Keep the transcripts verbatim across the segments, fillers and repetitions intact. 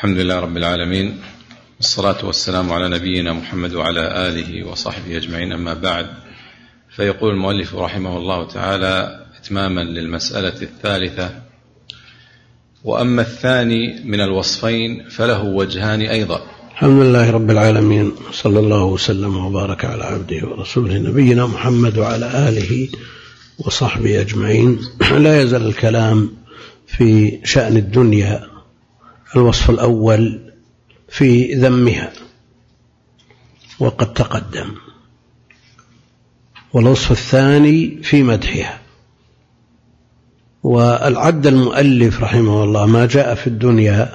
الحمد لله رب العالمين، والصلاة والسلام على نبينا محمد وعلى آله وصحبه أجمعين، أما بعد. فيقول المؤلف رحمه الله تعالى إتماما للمسألة الثالثة: وأما الثاني من الوصفين فله وجهان أيضا. الحمد لله رب العالمين، صلى الله وسلم وبارك على عبده ورسوله نبينا محمد وعلى آله وصحبه أجمعين. لا يزال الكلام في شأن الدنيا. الوصف الأول في ذمها وقد تقدم، والوصف الثاني في مدحها. والعد المؤلف رحمه الله ما جاء في الدنيا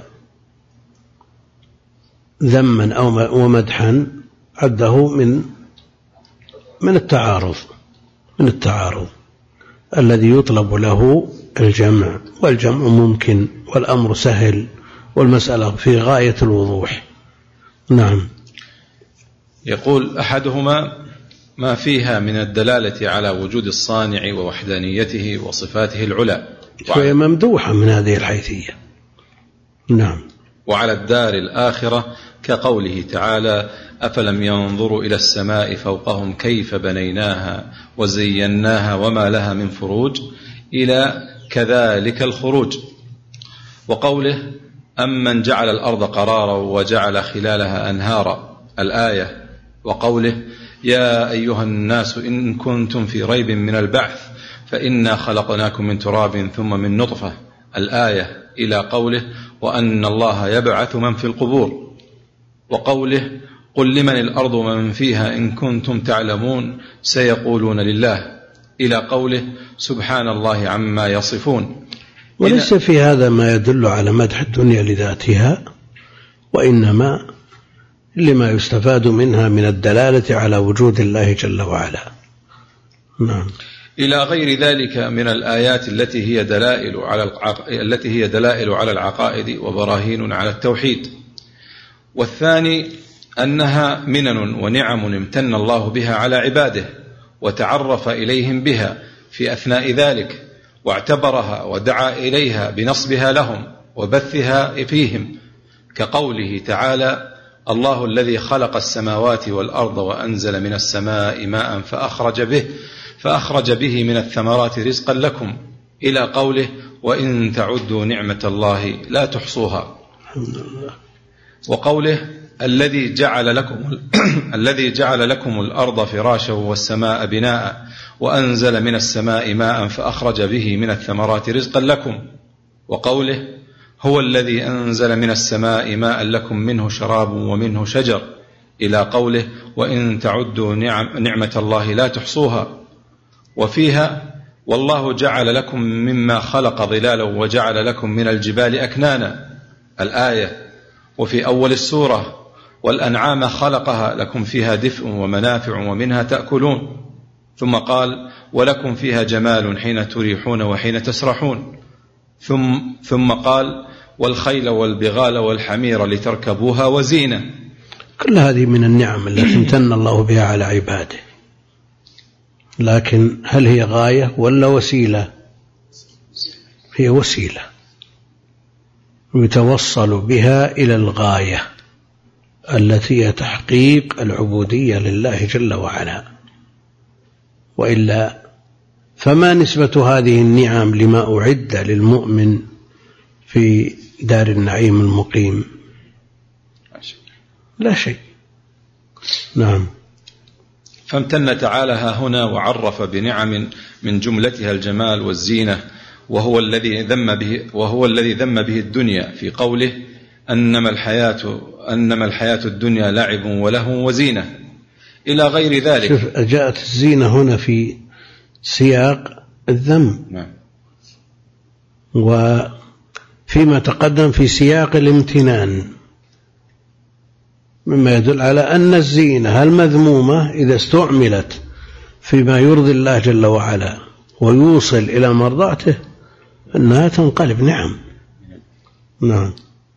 ذما أو ومدحا عده من من التعارض من التعارض الذي يطلب له الجمع، والجمع ممكن والأمر سهل والمسألة في غاية الوضوح. نعم. يقول: أحدهما ما فيها من الدلالة على وجود الصانع ووحدانيته وصفاته العلى، وهي ممدوحة من هذه الحيثية. نعم. وعلى الدار الآخرة كقوله تعالى: أفلم ينظروا إلى السماء فوقهم كيف بنيناها وزيناها وما لها من فروج، إلى كذلك الخروج. وقوله: أمن جعل الأرض قرارا وجعل خلالها أنهارا، الآية. وقوله: يا أيها الناس إن كنتم في ريب من البعث فإنا خلقناكم من تراب ثم من نطفة، الآية، إلى قوله: وأن الله يبعث من في القبور. وقوله: قل لمن الأرض ومن فيها إن كنتم تعلمون سيقولون لله، إلى قوله: سبحان الله عما يصفون. وليس في هذا ما يدل على مدح الدنيا لذاتها، وإنما لما يستفاد منها من الدلالة على وجود الله جل وعلا. نعم. إلى غير ذلك من الآيات التي هي دلائل على العق... التي هي دلائل على العقائد وبراهين على التوحيد. والثاني أنها منن ونعم امتن الله بها على عباده وتعرف إليهم بها في أثناء ذلك، واعتبرها ودعا إليها بنصبها لهم وبثها فيهم، كقوله تعالى: الله الذي خلق السماوات والأرض وأنزل من السماء ماء فأخرج به فأخرج به من الثمرات رزقا لكم، إلى قوله: وإن تعدوا نعمة الله لا تحصوها. وقوله: الذي جعل لكم الذي جعل لكم الأرض فراشا والسماء بناء وأنزل من السماء ماء فأخرج به من الثمرات رزقا لكم. وقوله: هو الذي أنزل من السماء ماء لكم منه شراب ومنه شجر، إلى قوله: وإن تعدوا نعم نعمة الله لا تحصوها. وفيها: والله جعل لكم مما خلق ظلالا وجعل لكم من الجبال أكنانا، الآية. وفي أول السورة: والأنعام خلقها لكم فيها دفء ومنافع ومنها تأكلون. ثم قال: ولكم فيها جمال حين تريحون وحين تسرحون. ثم, ثم قال: والخيل والبغال والحمير لتركبوها وزينة. كل هذه من النعم التي امتن الله بها على عباده، لكن هل هي غاية ولا وسيلة؟ هي وسيلة يتوصل بها إلى الغاية التي هي تحقيق العبودية لله جل وعلا، وإلا فما نسبة هذه النعم لما أعد للمؤمن في دار النعيم المقيم؟ لا شيء. نعم. فامتن تعالى هنا وعرف بنعم من جملتها الجمال والزينة، وهو الذي ذم به وهو الذي ذم به الدنيا في قوله: أنما الحياة أنما الحياة الدنيا لعب ولهو وزينة، إلى غير ذلك. شوف، جاءت الزينة هنا في سياق الذم، نعم، وفيما تقدم في سياق الامتنان، مما يدل على أن الزينة المذمومة إذا استعملت فيما يرضي الله جل وعلا ويوصل إلى مرضاته أنها تنقلب نعم. نعم.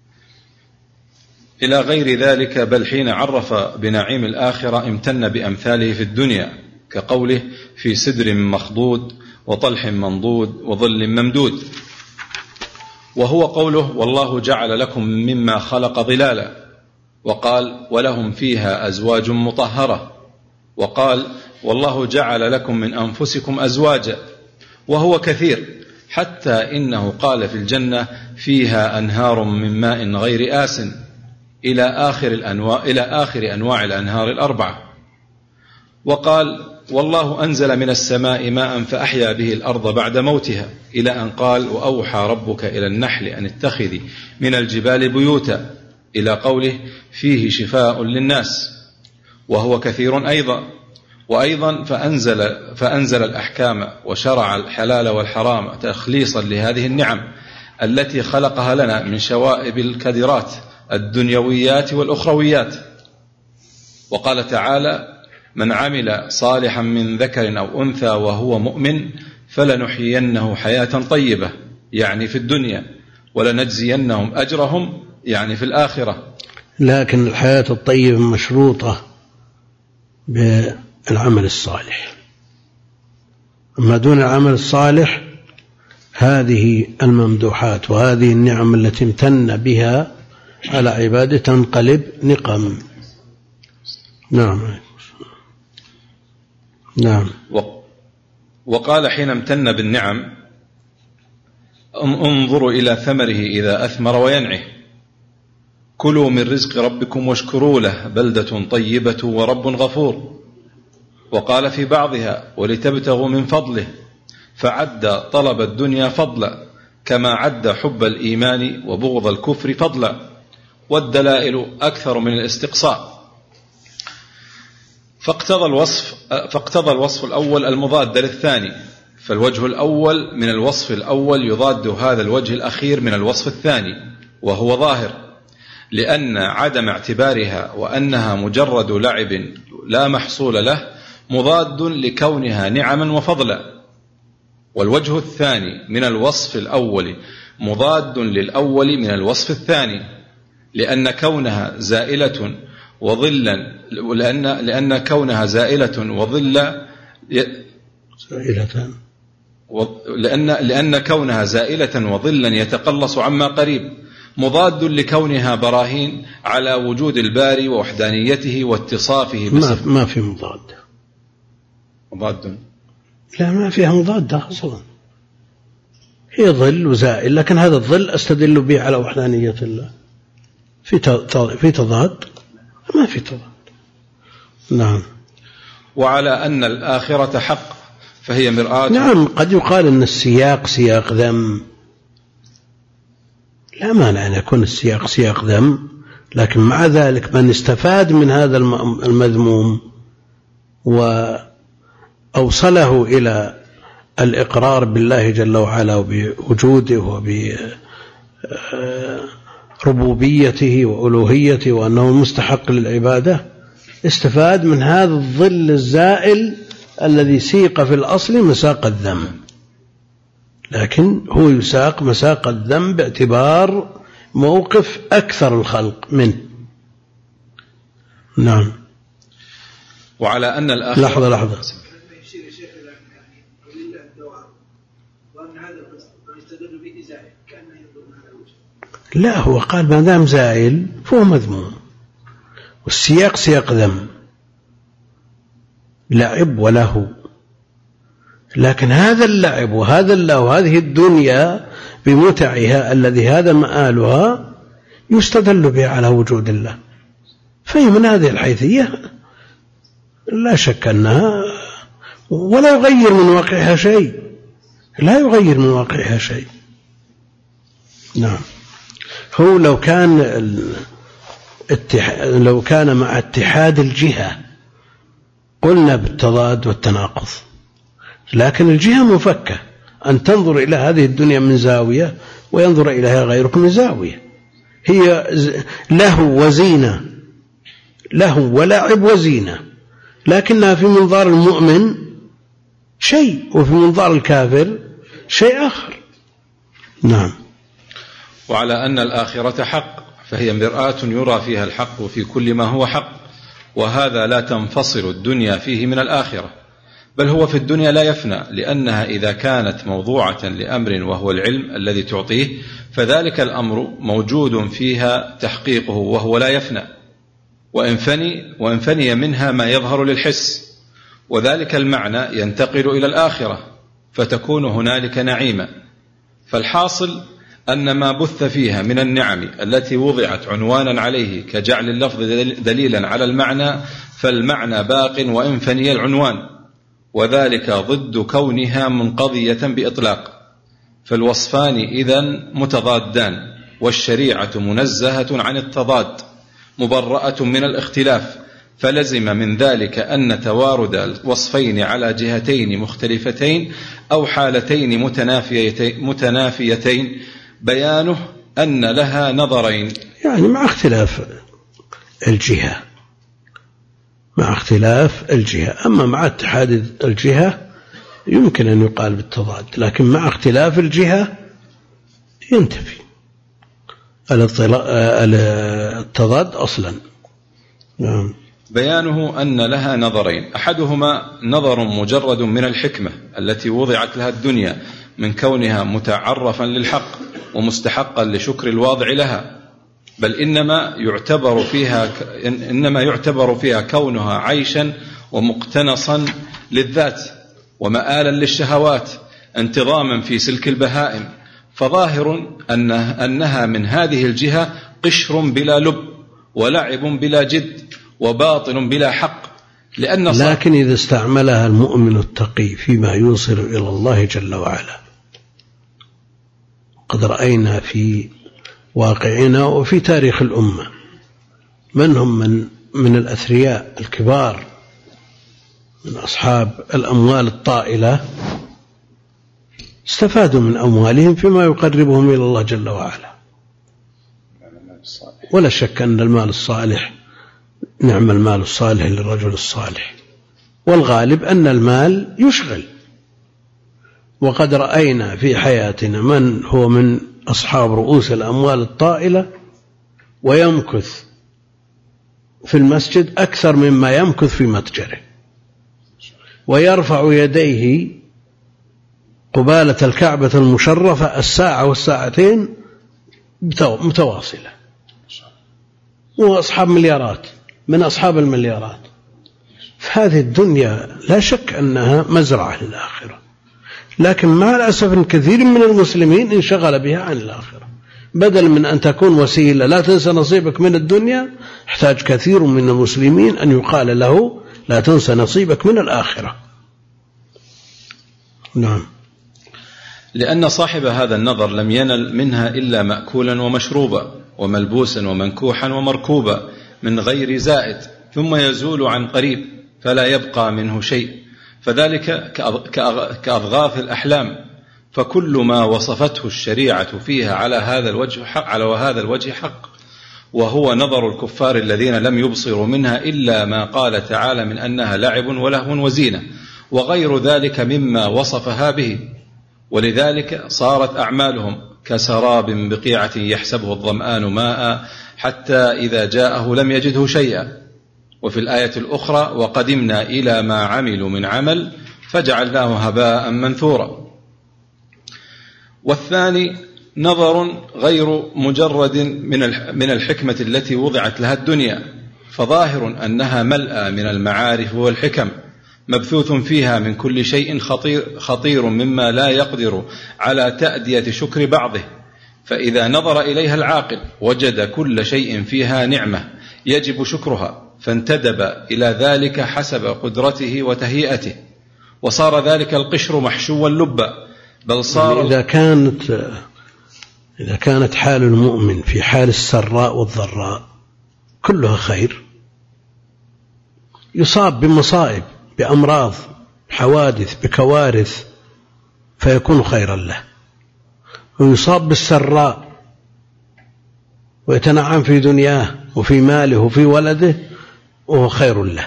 إلى غير ذلك، بل حين عرف بنعيم الآخرة امتن بأمثاله في الدنيا، كقوله: في سدر مخضود وطلح منضود وظل ممدود. وهو قوله والله جعل لكم مما خلق ظلالا، وقال ولهم فيها أزواج مطهرة، وقال والله جعل لكم من أنفسكم أزواجا، وهو كثير، حتى إنه قال في الجنة فيها أنهار من ماء غير آس إلى آخر الأنواع إلى آخر أنواع الأنهار الأربعة. وقال والله أنزل من السماء ماء فأحيا به الأرض بعد موتها، إلى أن قال وأوحى ربك إلى النحل أن اتخذي من الجبال بيوتا، إلى قوله فيه شفاء للناس، وهو كثير أيضا. وأيضا فأنزل, فأنزل الأحكام وشرع الحلال والحرام تخليصا لهذه النعم التي خلقها لنا من شوائب الكدرات الدنيويات والأخرويات. وقال تعالى من عمل صالحا من ذكر أو أنثى وهو مؤمن فلنحيينه حياة طيبة، يعني في الدنيا، ولنجزينهم أجرهم، يعني في الآخرة. لكن الحياة الطيبة مشروطة بالعمل الصالح، أما دون العمل الصالح هذه الممدوحات وهذه النعم التي امتن بها على عباده تنقلب نقم. نعم نعم. وقال حين امتن بالنعم انظروا إلى ثمره إذا أثمر وينعه، كلوا من رزق ربكم واشكروا له بلدة طيبة ورب غفور. وقال في بعضها ولتبتغوا من فضله، فعد طلب الدنيا فضلا كما عد حب الإيمان وبغض الكفر فضلا، والدلائل أكثر من الاستقصاء. فاقتضى الوصف, فاقتضى الوصف الأول المضاد للثاني، فالوجه الأول من الوصف الأول يضاد هذا الوجه الأخير من الوصف الثاني، وهو ظاهر، لأن عدم اعتبارها وأنها مجرد لعب لا محصول له مضاد لكونها نعما وفضلا. والوجه الثاني من الوصف الأول مضاد للأول من الوصف الثاني، لأن كونها زائلة وظلا لأن لأن كونها زائلة وظلا زائلة لأن لأن كونها زائلة وظلا يتقلص عما قريب مضاد لكونها براهين على وجود الباري ووحدانيته واتصافه بصفة. ما ما في مضاد مضاد لا ما فيها مضاد أصلا، هي ظل وزائل، لكن هذا الظل أستدل به على وحدانية الله. في في تضاد؟ ما في تضاد. نعم. وعلى أن الآخرة حق فهي مرآة. نعم، قد يقال أن السياق سياق ذم، لا مانع أن يكون السياق سياق ذم، لكن مع ذلك من استفاد من هذا المذموم وأوصله إلى الإقرار بالله جل وعلا وبوجوده وبربوبيته وألوهيته وأنه مستحق للعبادة، استفاد من هذا الظل الزائل الذي سيق في الأصل مساق الذم، لكن هو يساق مساق الذم باعتبار موقف أكثر الخلق منه. نعم. وعلى أن الآخر لحظة لحظة لا، هو قال ما دام زائل فهو مذموم، والسياق سياق ذم لعب وله، لكن هذا اللعب وهذا الله وهذه الدنيا بمتعها الذي هذا مآلها يستدل به على وجود الله، فهي من هذه الحيثية لا شك أنها ولا يغير من واقعها شيء، لا يغير من واقعها شيء. نعم. هو لو كان لو كان مع اتحاد الجهة قلنا بالتضاد والتناقض، لكن الجهة مفكة، أن تنظر إلى هذه الدنيا من زاوية وينظر إليها غيرك من زاوية، هي له وزينة، له ولعب وزينة، لكنها في منظار المؤمن شيء وفي منظار الكافر شيء آخر. نعم. وعلى أن الآخرة حق فهي مرآة يرى فيها الحق في كل ما هو حق، وهذا لا تنفصل الدنيا فيه من الآخرة، بل هو في الدنيا لا يفنى، لأنها إذا كانت موضوعة لأمر وهو العلم الذي تعطيه فذلك الأمر موجود فيها تحقيقه وهو لا يفنى، وإن فني, وإن فني منها ما يظهر للحس، وذلك المعنى ينتقل إلى الآخرة فتكون هنالك نعيما. فالحاصل أن ما بث فيها من النعم التي وضعت عنوانا عليه كجعل اللفظ دليلا على المعنى، فالمعنى باق وإن فني العنوان، وذلك ضد كونها منقضية بإطلاق. فالوصفان إذن متضادان، والشريعة منزهة عن التضاد مبرأة من الاختلاف، فلزم من ذلك أن توارد الوصفين على جهتين مختلفتين أو حالتين متنافيتين, متنافيتين بيانه أن لها نظرين، يعني مع اختلاف الجهة مع اختلاف الجهة أما مع اتحاد الجهة يمكن أن يقال بالتضاد، لكن مع اختلاف الجهة ينتفي التضاد أصلا. نعم. بيانه أن لها نظرين، أحدهما نظر مجرد من الحكمة التي وضعت لها الدنيا من كونها متعرفا للحق ومستحقا لشكر الواضع لها، بل إنما يعتبر فيها إنما يعتبر فيها كونها عيشا ومقتنصا للذات ومآلا للشهوات انتظاما في سلك البهائم، فظاهر أن أنها من هذه الجهة قشر بلا لب ولعب بلا جد وباطل بلا حق. لأن لكن إذا استعملها المؤمن التقي فيما يوصل إلى الله جل وعلا، قد رأينا في واقعنا وفي تاريخ الأمة من هم من, من الأثرياء الكبار من أصحاب الأموال الطائلة استفادوا من أموالهم فيما يقربهم إلى الله جل وعلا. ولا شك أن المال الصالح نعم المال الصالح للرجل الصالح، والغالب أن المال يشغل. وقد رأينا في حياتنا من هو من أصحاب رؤوس الأموال الطائلة ويمكث في المسجد أكثر مما يمكث في متجره، ويرفع يديه قبالة الكعبة المشرفة الساعة والساعتين متواصلة، وأصحاب مليارات من أصحاب المليارات. فهذه الدنيا لا شك أنها مزرعة للآخرة، لكن مع الأسف كثير من المسلمين انشغل بها عن الآخرة. بدل من أن تكون وسيلة لا تنسى نصيبك من الدنيا، احتاج كثير من المسلمين أن يقال له لا تنسى نصيبك من الآخرة. نعم. لأن صاحب هذا النظر لم ينل منها إلا مأكولا ومشروبا وملبوسا ومنكوحا ومركوبا من غير زائد، ثم يزول عن قريب فلا يبقى منه شيء، فذلك كأضغاث الأحلام. فكل ما وصفته الشريعة فيها على هذا الوجه حق على هذا الوجه حق، وهو نظر الكفار الذين لم يبصروا منها إلا ما قال تعالى من أنها لعب ولهو وزينة وغير ذلك مما وصفها به. ولذلك صارت أعمالهم كسراب بقيعة يحسبه الظمآن ماء حتى إذا جاءه لم يجده شيئا. وفي الآية الأخرى وقدمنا إلى ما عملوا من عمل فجعلناه هباء منثورا. والثاني نظر غير مجرد من الحكمة التي وضعت لها الدنيا، فظاهر أنها ملأى من المعارف والحكم مبثوث فيها من كل شيء خطير, خطير مما لا يقدر على تأدية شكر بعضه. فإذا نظر إليها العاقل وجد كل شيء فيها نعمة يجب شكرها، فانتدب إلى ذلك حسب قدرته وتهيئته، وصار ذلك القشر محشوا لبا. بل صار إذا كانت إذا كانت حال المؤمن في حال السراء والضراء كلها خير، يصاب بمصائب بأمراض حوادث بكوارث فيكون خيرا له، ويصاب بالسراء ويتنعم في دنياه وفي ماله وفي ولده وهو خير له.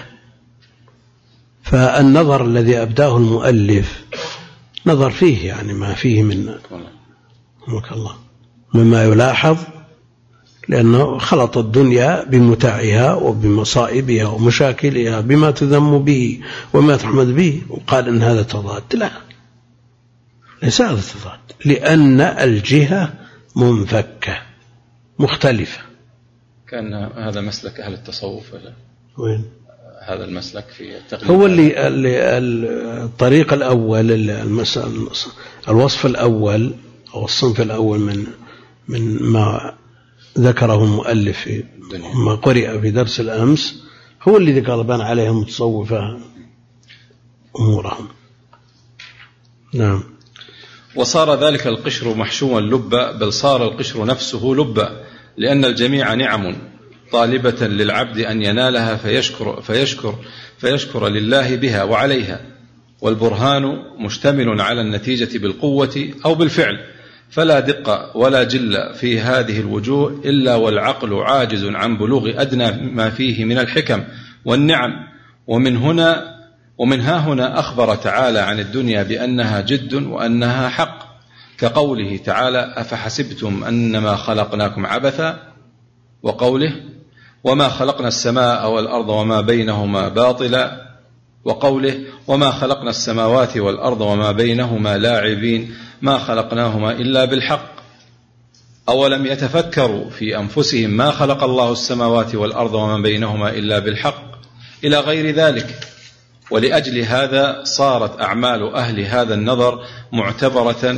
فالنظر الذي أبداه المؤلف نظر فيه يعني ما فيه من الله مما يلاحظ لأنه خلط الدنيا بمتاعها وبمصائبها ومشاكلها بما تذم به وما تحمد به وقال إن هذا تضاد. لا، ليس هذا تضاد، لأن الجهة منفكة مختلفة. كان هذا مسلك أهل التصوف ولا وين هذا المسلك في التقليد؟ هو اللي, اللي الطريق الأول، المسألة الوصف الأول أو الصنف الأول من من ما ذكره المؤلف ما قرئ في درس الأمس، هو الذي قلبان عليهم متصوفة أمورهم. نعم. وصار ذلك القشر محشوا لبا، بل صار القشر نفسه لبا، لأن الجميع نعم طالبة للعبد أن ينالها فيشكر, فيشكر, فيشكر لله بها وعليها، والبرهان مشتمل على النتيجة بالقوة أو بالفعل، فلا دقة ولا جل في هذه الوجوه إلا والعقل عاجز عن بلوغ أدنى ما فيه من الحكم والنعم. ومن هنا ومن ها هنا أخبر تعالى عن الدنيا بأنها جد وأنها حق، كقوله تعالى: أفحسبتم أنما خلقناكم عبثا، وقوله: وما خلقنا السماء والأرض وما بينهما باطلا، وقوله: وما خلقنا السماوات والأرض وما بينهما لاعبين ما خلقناهما إلا بالحق، أولم يتفكروا في أنفسهم ما خلق الله السماوات والأرض وما بينهما إلا بالحق، إلى غير ذلك. ولأجل هذا صارت أعمال أهل هذا النظر معتبرة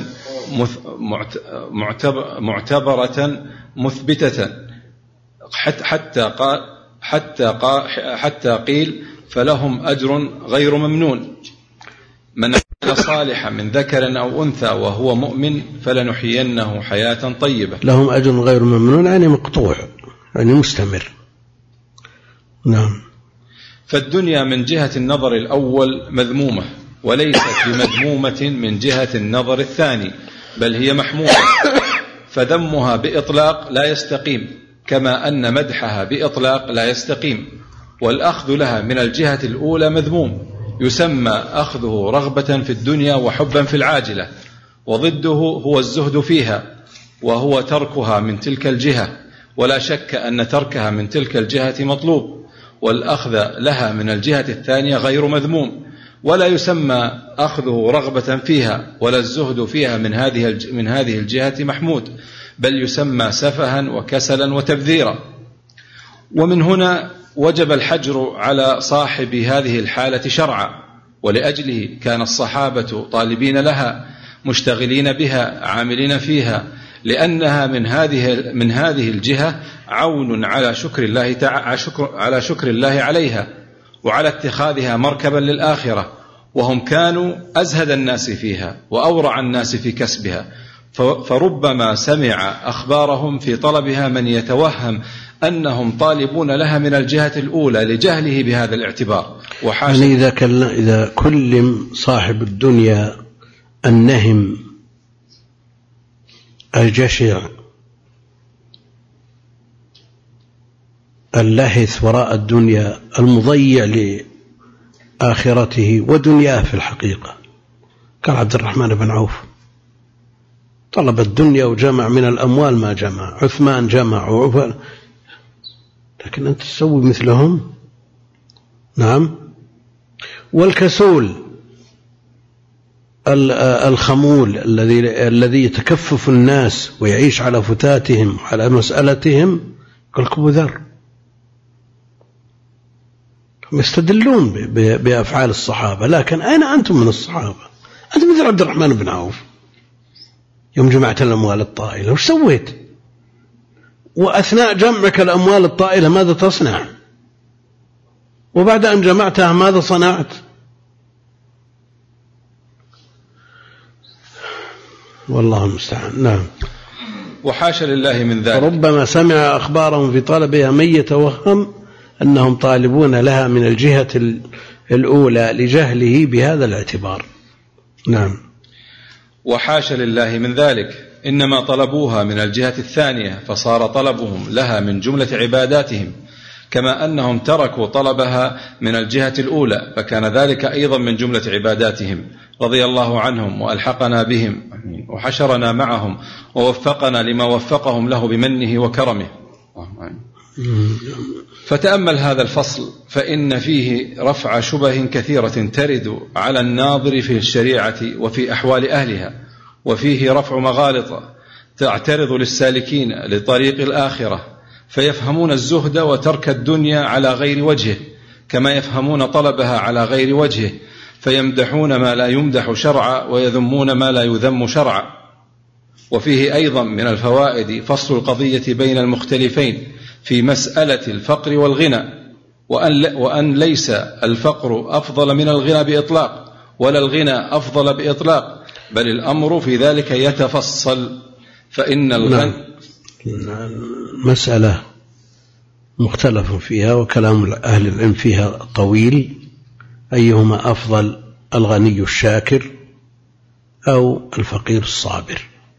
معتبرة مثبتة، حتى قال حتى قال حتى قيل: فلهم أجر غير ممنون، من عمل صالحا من ذكر أو أنثى وهو مؤمن فلنحيينه حياة طيبة. لهم أجر غير ممنون يعني مقطوع، يعني مستمر. نعم. فالدنيا من جهة النظر الأول مذمومة، وليست بمذمومة من جهة النظر الثاني، بل هي محمودة، فذمها بإطلاق لا يستقيم، كما أن مدحها بإطلاق لا يستقيم. والأخذ لها من الجهة الأولى مذموم، يسمى أخذه رغبة في الدنيا وحبا في العاجلة، وضده هو الزهد فيها، وهو تركها من تلك الجهة، ولا شك أن تركها من تلك الجهة مطلوب. والأخذ لها من الجهة الثانية غير مذموم، ولا يسمى أخذه رغبة فيها ولا الزهد فيها من هذه من هذه الجهة محمود، بل يسمى سفها وكسلا وتبذيرا. ومن هنا وجب الحجر على صاحب هذه الحالة شرعا، ولأجله كان الصحابة طالبين لها مشتغلين بها عاملين فيها، لأنها من هذه من هذه الجهة عون على شكر الله تعالى على شكر الله عليها، وعلى اتخاذها مركبا للآخرة. وهم كانوا أزهد الناس فيها وأورع الناس في كسبها، فربما سمع أخبارهم في طلبها من يتوهم أنهم طالبون لها من الجهة الأولى لجهله بهذا الاعتبار. يعني إذا, إذا كلم صاحب الدنيا النهم الجشع اللهث وراء الدنيا المضيع لآخرته ودنياه في الحقيقة، كان عبد الرحمن بن عوف طلب الدنيا وجمع من الأموال ما جمع، عثمان جمع وعفان، لكن أنت تسوي مثلهم. نعم. والكسول الخمول الذي الذي يتكفف الناس ويعيش على فتاتهم وعلى مسألتهم كالأبو ذر، يستدلون بأفعال الصحابة، لكن أين أنتم من الصحابة؟ أنت مثل عبد الرحمن بن عوف يوم جمعت الأموال الطائلة وش سويت؟ وأثناء جمعك الأموال الطائلة ماذا تصنع؟ وبعد أن جمعتها ماذا صنعت؟ والله المستعان. نعم. وحاشا لله من ذلك. ربما سمع أخبارهم في طلبها من يتوهم أنهم طالبون لها من الجهة الأولى لجهله بهذا الاعتبار. نعم. وحاشا لله من ذلك، إنما طلبوها من الجهة الثانية، فصار طلبهم لها من جملة عباداتهم، كما أنهم تركوا طلبها من الجهة الأولى، فكان ذلك أيضا من جملة عباداتهم، رضي الله عنهم وألحقنا بهم وحشرنا معهم ووفقنا لما وفقهم له بمنه وكرمه. فتأمل هذا الفصل فإن فيه رفع شبه كثيرة ترد على الناظر في الشريعة وفي أحوال أهلها، وفيه رفع مغالط تعترض للسالكين لطريق الآخرة فيفهمون الزهد وترك الدنيا على غير وجهه، كما يفهمون طلبها على غير وجهه، فيمدحون ما لا يمدح شرعا ويذمون ما لا يذم شرعا. وفيه أيضا من الفوائد فصل القضية بين المختلفين في مسألة الفقر والغنى، وأن, وأن ليس الفقر أفضل من الغنى بإطلاق، ولا الغنى أفضل بإطلاق، بل الأمر في ذلك يتفصل. فإن الغنى مسألة مختلف فيها وكلام أهل العلم فيها طويل، أيهما أفضل، الغني الشاكر أو الفقير الصابر؟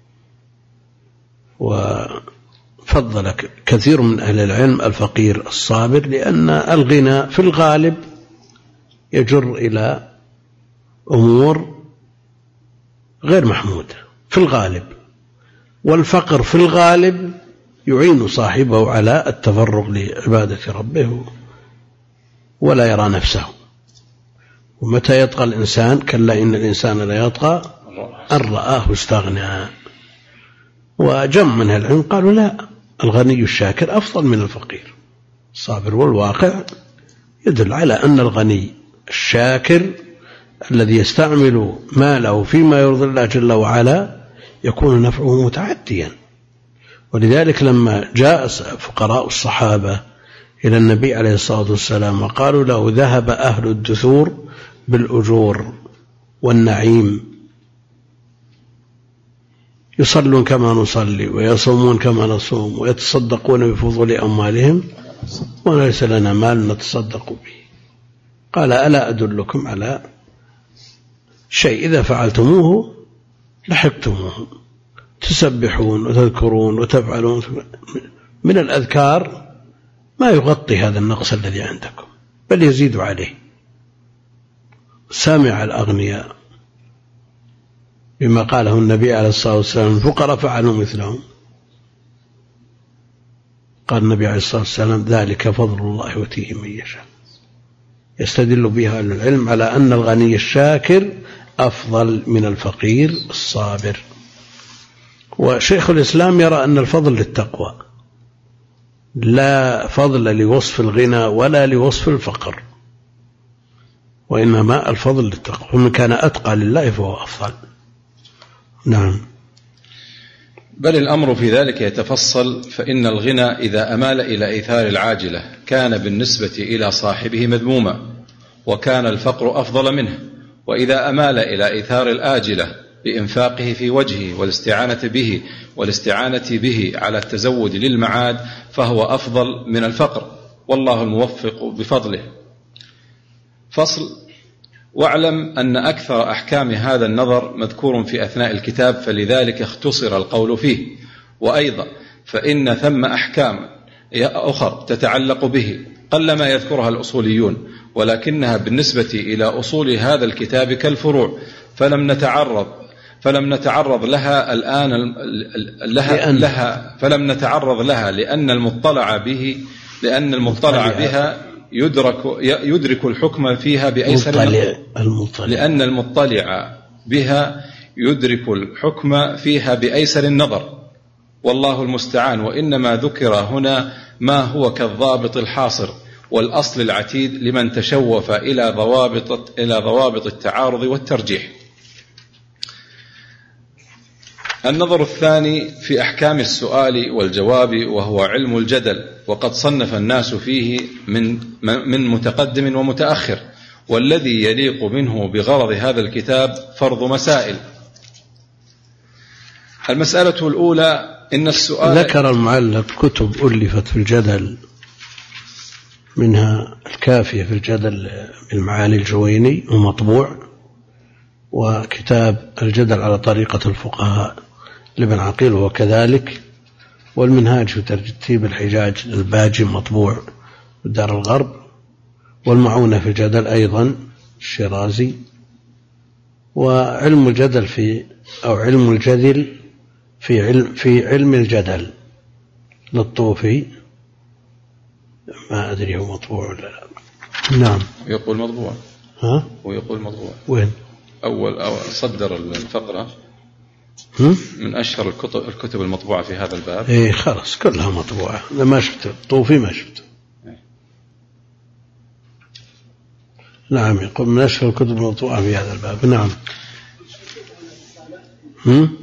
وفضل كثير من أهل العلم الفقير الصابر، لأن الغنى في الغالب يجر إلى أمور غير محمودة في الغالب، والفقر في الغالب يعين صاحبه على التفرغ لعبادة ربه ولا يرى نفسه. ومتى يطغى الإنسان؟ كلا إن الإنسان لا يطغى أن رآه استغنى. وجمع من العلم قالوا لا، الغني الشاكر أفضل من الفقير الصابر. والواقع يدل على أن الغني الشاكر الذي يستعمل ماله فيما يرضي الله جل وعلا يكون نفعه متعديا. ولذلك لما جاء فقراء الصحابة إلى النبي عليه الصلاة والسلام وقالوا له ذهب أهل الدثور بالأجور والنعيم، يصلون كما نصلي ويصومون كما نصوم ويتصدقون بفضول أموالهم وليس لنا مال نتصدق به. قال ألا أدلكم على شيء إذا فعلتموه لحقتموه، تسبحون وتذكرون وتفعلون من الأذكار ما يغطي هذا النقص الذي عندكم بل يزيد عليه. سامع الأغنياء بما قاله النبي عليه الصلاة والسلام الفقراء فعلوا مثلهم. قال النبي عليه الصلاة والسلام ذلك فضل الله يؤتيه من يشاء. يستدل بها العلم على أن الغني الشاكر أفضل من الفقير الصابر. وشيخ الإسلام يرى أن الفضل للتقوى، لا فضل لوصف الغنى ولا لوصف الفقر، وإنما الفضل للتقوى، ومن كان أتقى لله فهو أفضل. نعم. بل الأمر في ذلك يتفصل، فإن الغنى إذا أمال إلى إيثار العاجلة كان بالنسبة إلى صاحبه مذموما، وكان الفقر أفضل منه. وإذا أمال إلى إيثار الآجلة بإنفاقه في وجهه والاستعانة به والاستعانة به على التزود للمعاد فهو أفضل من الفقر، والله الموفق بفضله. فصل: واعلم أن أكثر أحكام هذا النظر مذكور في أثناء الكتاب، فلذلك اختصر القول فيه. وأيضا فإن ثم أحكام أخر تتعلق به قلما يذكرها الأصوليون، ولكنها بالنسبة إلى أصول هذا الكتاب كالفروع، فلم نتعرض فلم نتعرض لها الآن لها, لها فلم نتعرض لها لأن المطلع به لأن المطلع بها يدرك يدرك الحكم فيها بأيسر النظر لأن المطلع بها يدرك الحكم فيها بأيسر النظر، والله المستعان. وإنما ذكر هنا ما هو كالضابط الحاصر والأصل العتيد لمن تشوف إلى ضوابط إلى ضوابط التعارض والترجيح. النظر الثاني في أحكام السؤال والجواب، وهو علم الجدل، وقد صنف الناس فيه من من متقدم ومتأخر، والذي يليق منه بغرض هذا الكتاب فرض مسائل. المسألة الأولى: إن السؤال ذكر المعلق كتب ألفت في الجدل، منها الكافية في الجدل بالمعالي الجويني ومطبوع، وكتاب الجدل على طريقة الفقهاء لابن عقيل وكذلك، والمنهاج في ترتيب الحجاج الباجي مطبوع بدار الغرب، والمعونة في الجدل أيضا الشيرازي، وعلم الجدل في أو علم الجدل في علم في علم الجدل للطوفي، ما أدري هو مطبوع ولا لا. نعم. يقول مطبوع. ها؟ ويقول مطبوع. وين؟ أول أو صدر الفقرة من أشهر الكتب الكتب المطبوعة في هذا الباب. إيه خلاص كلها مطبوعة. أنا ما شفت طوفي ما شفت. نعم يقول من أشهر الكتب المطبوعة في هذا الباب. نعم. هم؟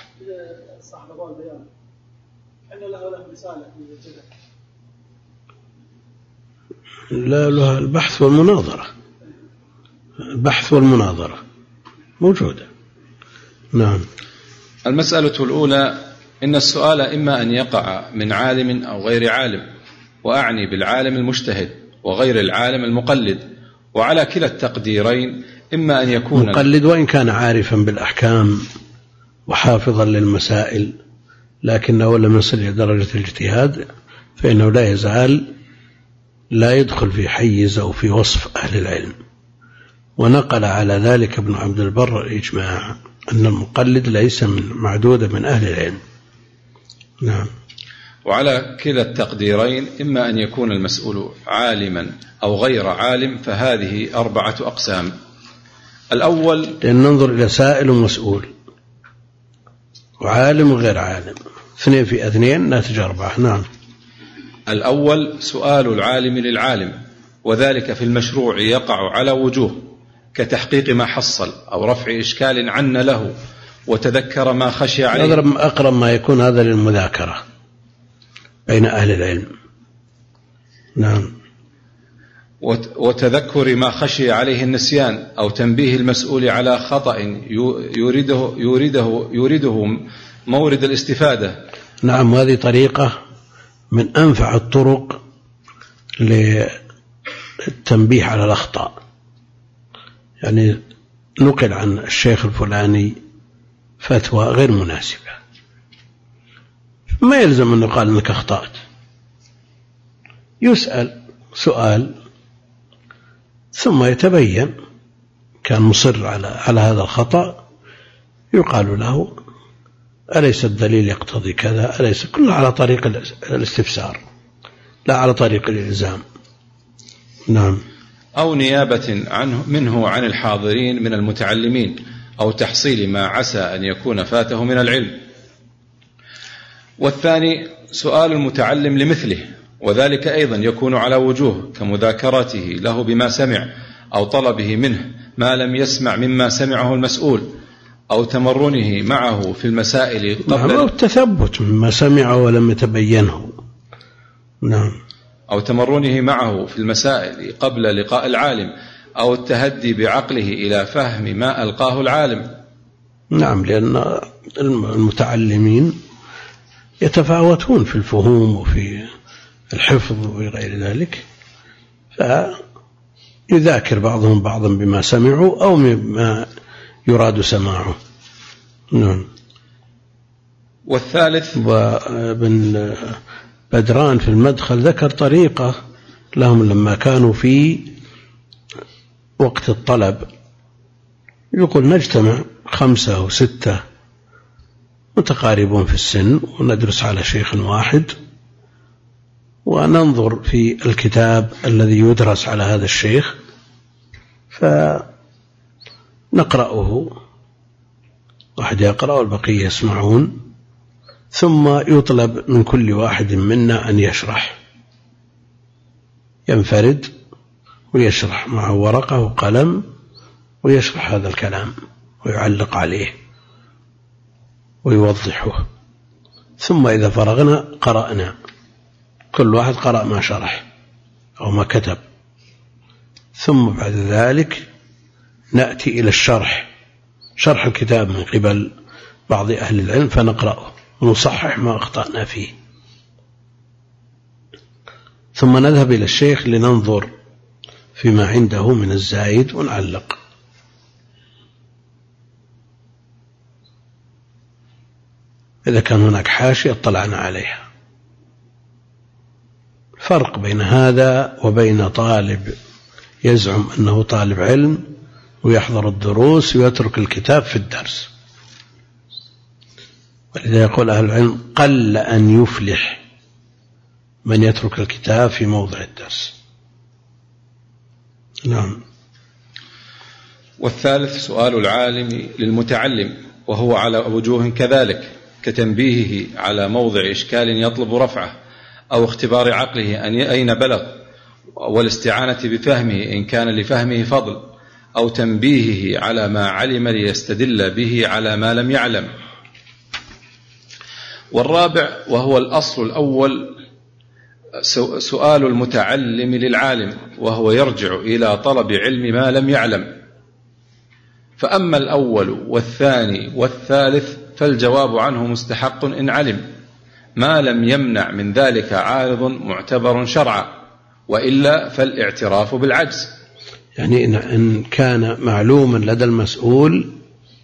لا له البحث والمناظرة. البحث والمناظرة موجودة. نعم. المسألة الأولى: إن السؤال إما أن يقع من عالم أو غير عالم، وأعني بالعالم المجتهد وغير العالم المقلد، وعلى كلا التقديرين إما أن يكون مقلد وإن كان عارفا بالأحكام وحافظا للمسائل لكنه لم يصل إلى درجة الاجتهاد فإنه لا يزال لا يدخل في حيز أو في وصف أهل العلم. ونقل على ذلك ابن عبد البر الإجماع أن المقلد ليس من معدودة من أهل العلم. نعم. وعلى كلا التقديرين إما أن يكون المسؤول عالما أو غير عالم، فهذه أربعة أقسام. الأول لأن ننظر إلى سائل ومسؤول وعالم وغير عالم، اثنين في اثنين ناتج أربعة. نعم. الأول سؤال العالم للعالم، وذلك في المشروع يقع على وجوه: كتحقيق ما حصل، أو رفع إشكال عن له، وتذكر ما خشي عليه. أقرب ما يكون هذا للمذاكرة بين أهل العلم. نعم. وتذكر ما خشي عليه النسيان، أو تنبيه المسؤول على خطأ يريده, يريده, يريده مورد الاستفادة. نعم. هذه طريقة من أنفع الطرق للتنبيه على الأخطاء. يعني نقل عن الشيخ الفلاني فتوى غير مناسبة، ما يلزم أن يقال أنك أخطأت. يسأل سؤال ثم يتبين كان مصر على على هذا الخطأ، يقال له أليس الدليل يقتضي كذا، أليس، كله على طريق الاستفسار لا على طريق الإلزام. نعم. أو نيابة عنه منه عن الحاضرين من المتعلمين، أو تحصيل ما عسى أن يكون فاته من العلم. والثاني سؤال المتعلم لمثله، وذلك أيضا يكون على وجوه: كمذاكرته له بما سمع، أو طلبه منه ما لم يسمع مما سمعه المسؤول، أو تمرنه معه في المسائل قبل، أو التثبت مما سمعه ولم يتبينه. نعم. أو تمرنه معه في المسائل قبل لقاء العالم، أو التهدي بعقله إلى فهم ما ألقاه العالم. نعم. لأن المتعلمين يتفاوتون في الفهوم وفي الحفظ وغير ذلك، فيذاكر بعضهم بعضا بما سمعوا أو بما يراد سماعه. نعم. والثالث وابن بدران في المدخل ذكر طريقة لهم لما كانوا في وقت الطلب، يقول نجتمع خمسة أو ستة متقاربون في السن وندرس على شيخ واحد، وننظر في الكتاب الذي يدرس على هذا الشيخ فنقرأه، واحد يقرأ والبقية يسمعون، ثم يطلب من كل واحد منا أن يشرح، ينفرد ويشرح معه ورقة وقلم ويشرح هذا الكلام ويعلق عليه ويوضحه. ثم إذا فرغنا قرأنا، كل واحد قرأ ما شرح أو ما كتب، ثم بعد ذلك نأتي إلى الشرح، شرح الكتاب من قبل بعض أهل العلم، فنقرأه ونصحح ما أخطأنا فيه، ثم نذهب إلى الشيخ لننظر فيما عنده من الزايد ونعلق. إذا كان هناك حاشية اطلعنا عليها. فرق بين هذا وبين طالب يزعم أنه طالب علم ويحضر الدروس ويترك الكتاب في الدرس. ولذا يقول أهل العلم قل أن يفلح من يترك الكتاب في موضع الدرس. نعم. والثالث سؤال العالم للمتعلم، وهو على وجوه كذلك، كتنبيهه على موضع إشكال يطلب رفعه، أو اختبار عقله أن أين بلغ، والاستعانة بفهمه إن كان لفهمه فضل، أو تنبيهه على ما علم ليستدل به على ما لم يعلم. والرابع وهو الأصل الأول سؤال المتعلم للعالم، وهو يرجع إلى طلب علم ما لم يعلم. فأما الأول والثاني والثالث فالجواب عنه مستحق إن علم، ما لم يمنع من ذلك عارض معتبر شرعا، وإلا فالاعتراف بالعجز. يعني إن كان معلوما لدى المسؤول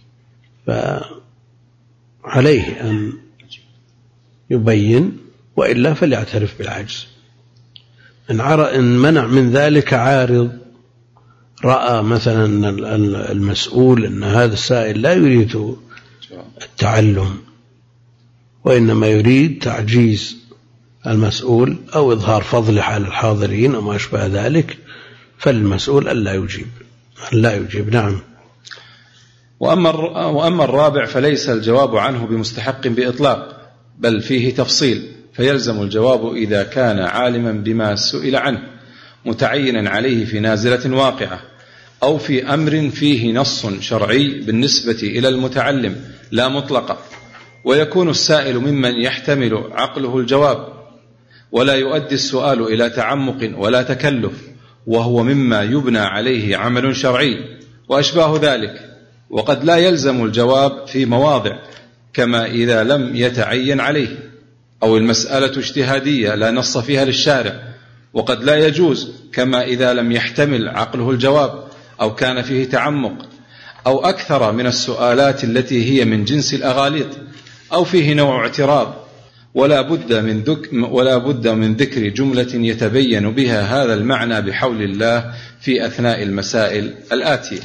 فعليه أن يبين، وإلا فليعترف بالعجز. إن, إن منع من ذلك عارض، رأى مثلا المسؤول أن هذا السائل لا يريد التعلم وإنما يريد تعجيز المسؤول أو إظهار فضله على الحاضرين أو ما أشبه ذلك، فالمسؤول ألا يجيب ألا يجيب نعم. وأما وأما الرابع فليس الجواب عنه بمستحق بإطلاق، بل فيه تفصيل، فيلزم الجواب إذا كان عالما بما سئل عنه، متعينا عليه في نازلة واقعة، أو في أمر فيه نص شرعي بالنسبة إلى المتعلم لا مطلقة، ويكون السائل ممن يحتمل عقله الجواب، ولا يؤدي السؤال إلى تعمق ولا تكلف، وهو مما يبنى عليه عمل شرعي وأشباه ذلك. وقد لا يلزم الجواب في مواضع، كما إذا لم يتعين عليه، أو المسألة اجتهادية لا نص فيها للشارع. وقد لا يجوز، كما إذا لم يحتمل عقله الجواب، أو كان فيه تعمق، أو أكثر من السؤالات التي هي من جنس الأغاليط، أو فيه نوع اعتراض. ولا بد من ذك ولا بد من ذكر جملة يتبين بها هذا المعنى بحول الله في أثناء المسائل الآتية.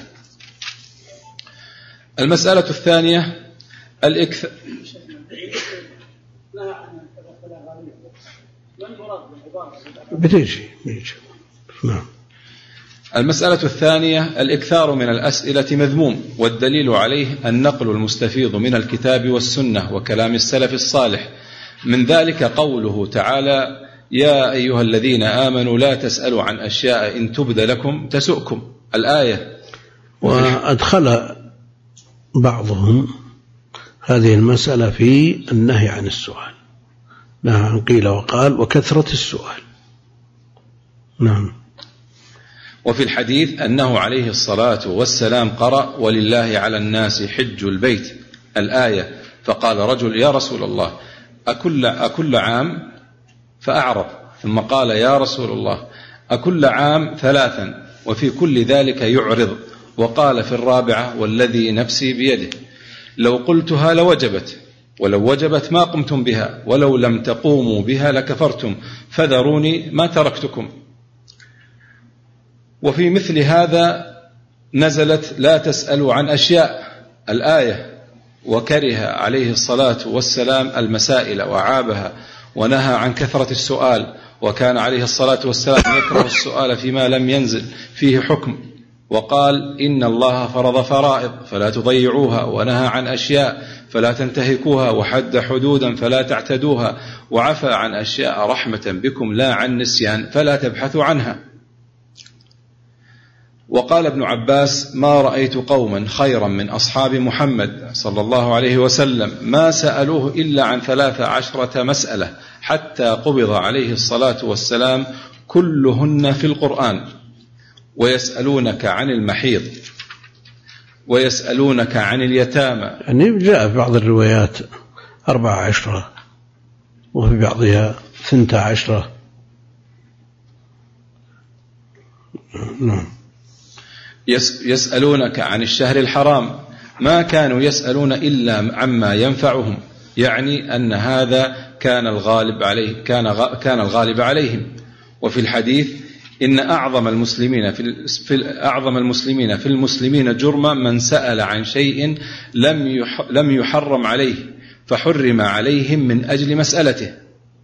المسألة الثانية الإكثار بتيجي بتيجي نعم. المسألة الثانية الإكثار من الأسئلة مذموم، والدليل عليه النقل المستفيض من الكتاب والسنة وكلام السلف الصالح. من ذلك قوله تعالى: يا أيها الذين آمنوا لا تسألوا عن أشياء إن تبد لكم تسؤكم، الآية. وأدخل بعضهم هذه المسألة في النهي عن السؤال، نهى عن قيل وقال وكثرة السؤال. نعم. وفي الحديث أنه عليه الصلاة والسلام قرأ: ولله على الناس حج البيت، الآية. فقال رجل: يا رسول الله، أكل, أكل عام؟ فأعرض، ثم قال: يا رسول الله، أكل عام ثلاثا؟ وفي كل ذلك يعرض. وقال في الرابعة: والذي نفسي بيده، لو قلتها لوجبت، ولو وجبت ما قمتم بها، ولو لم تقوموا بها لكفرتم، فذروني ما تركتكم. وفي مثل هذا نزلت: لا تسألوا عن أشياء، الآية. وكره عليه الصلاة والسلام المسائل وعابها، ونهى عن كثرة السؤال، وكان عليه الصلاة والسلام يكره السؤال فيما لم ينزل فيه حكم. وقال: إن الله فرض فرائض فلا تضيعوها، ونهى عن أشياء فلا تنتهكوها، وحد حدودا فلا تعتدوها، وعفى عن أشياء رحمة بكم لا عن نسيان فلا تبحثوا عنها. وقال ابن عباس: ما رأيت قوما خيرا من أصحاب محمد صلى الله عليه وسلم ما سألوه إلا عن ثلاث عشرة مسألة حتى قبض عليه الصلاة والسلام، كلهن في القرآن: ويسألونك عن المحيض، ويسألونك عن اليتامى. يعني جاء في بعض الروايات أربع عشرة، وفي بعضها ثنتا عشرة. نعم. يسألونك عن الشهر الحرام، ما كانوا يسألون إلا عما ينفعهم، يعني أن هذا كان الغالب عليه كان كان الغالب عليهم. وفي الحديث: إن أعظم المسلمين في أعظم المسلمين في المسلمين جرما من سأل عن شيء لم لم يحرم عليه فحرم عليهم من أجل مسألته.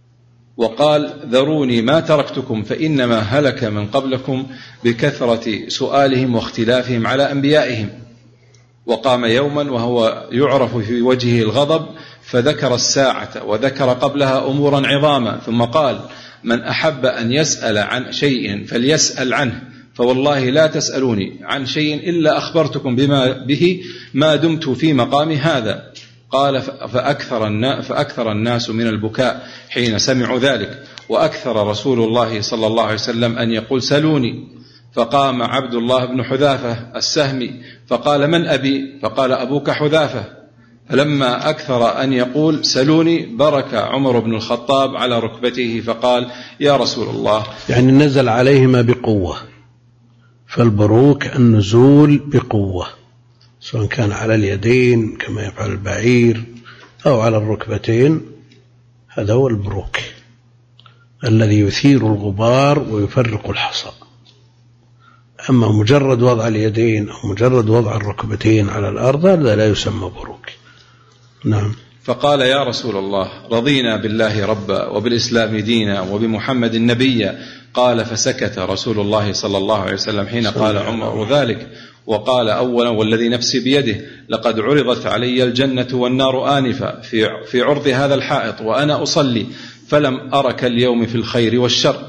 وقال ذروني ما تركتكم فإنما هلك من قبلكم بكثرة سؤالهم واختلافهم على أنبيائهم. وقام يوما وهو يعرف في وجهه الغضب فذكر الساعة وذكر قبلها أمورا عظاما، ثم قال من أحب أن يسأل عن شيء فليسأل عنه، فوالله لا تسألوني عن شيء إلا أخبرتكم بما به ما دمت في مقام هذا. قال فأكثر, فأكثر الناس من البكاء حين سمعوا ذلك، وأكثر رسول الله صلى الله عليه وسلم أن يقول سلوني. فقام عبد الله بن حذافة السهمي فقال من أبي؟ فقال أبوك حذافة. فلما أكثر أن يقول سلوني برك عمر بن الخطاب على ركبته فقال يا رسول الله، يعني نزل عليهما بقوة، فالبروك النزول بقوة سواء كان على اليدين كما يفعل البعير أو على الركبتين، هذا هو البروك الذي يثير الغبار ويفرق الحصى. أما مجرد وضع اليدين أو مجرد وضع الركبتين على الأرض هذا لا يسمى بروك. نعم. فقال يا رسول الله رضينا بالله ربا وبالإسلام دينا وبمحمد نبيا. قال فسكت رسول الله صلى الله عليه وسلم حين قال عمر ذلك، وقال أولا والذي نفسي بيده لقد عرضت علي الجنة والنار آنفا في في عرض هذا الحائط وأنا أصلي فلم أرك اليوم في الخير والشر.